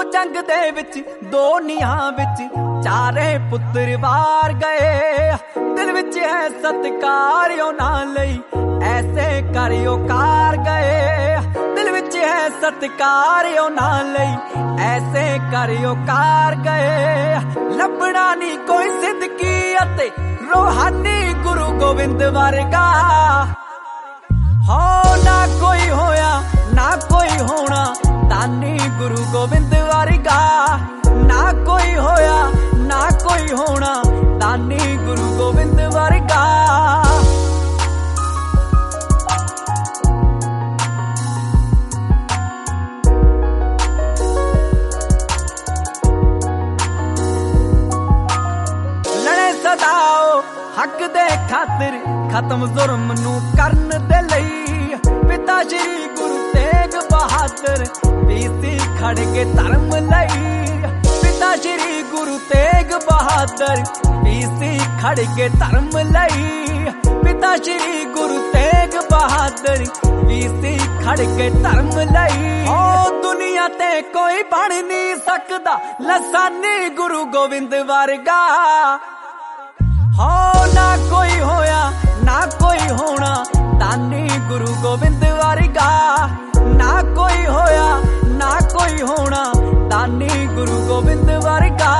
जंग दे विच दो नीहां विच चारे पुत्र वार गए। दिल विच है सत्कार उन्हां लई ऐसे करियो कार गए। दिल विच है सत्कार उन्हां लई ऐसे करियो कार गए। लभना नी कोई सिद्दकी अते रूहानी गुरु गोविंद वर्गा हो ना कोई होया ना कोई होना दानी गुरु गोविंद वर्गा ना कोई होया ना कोई होना दानी गुरु गोविंद वर्गा। लड़े सदाओ हक दे खातिर खत्म जुर्म नू करन दे लई पिता श्री गुरु तेग बहादुर पीसी खड़ के धर्म लई। पिता श्री गुरु तेग बहादुर पीसी खड़ के धर्म लई। पिता श्री गुरु तेग बहादुर पीसी खड़ के धर्म लई। ओ दुनिया ते कोई बन नहीं सकदा लसानी गुरु गोविंद वर्गा हो ना कोई होया ना कोई होना दानी गुरु गोविंद वर्गा ना कोई होया ना कोई होना दानी गुरु गोविंद वर्गा।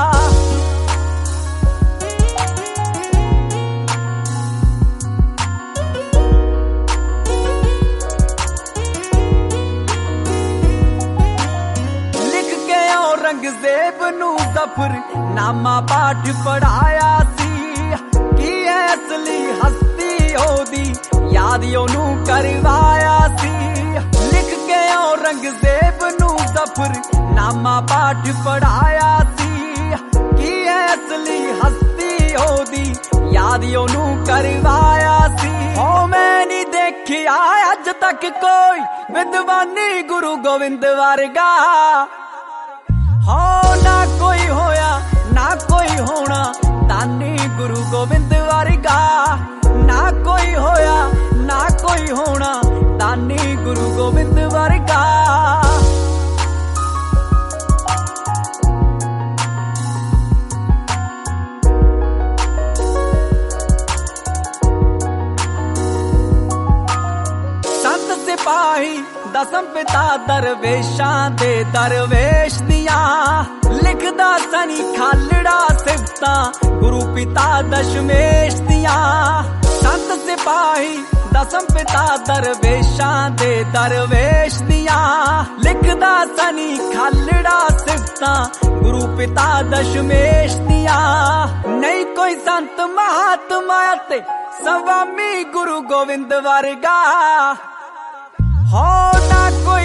लिख के औरंगजेब नू जफर नामा पाठ पढ़ाया सी की असली हस्ती ओदी याद ओनू करवाया सी। लिख के औरंगजेब नू जफर नामा पाठ पढ़ाया सी की असली हस्ती ओदी याद ओनू करवाया सी। ओ मैं नहीं देखिया अज तक कोई विद्वानी गुरु गोविंद वर्गा हो ना कोई होया ना कोई होना दानी गुरु गोविंद वर्गा ना कोई होया ना कोई होना दानी गुरु गोविंद वर्गा। संत सिपाही दसम पिता दरवेशां दे दरवेश दियां लिखदा सनी खालड़ा सिफतां गुरु पिता दशमेश दियां। संत सिपाही दसम पिता दरवेशां दे दरवेश दियां लिखदा सनी खालड़ा सिफतां गुरु पिता दशमेश दियां। नहीं कोई संत महात्मा ते स्वामी गुरु गोविंद वर्गा हो ना कोई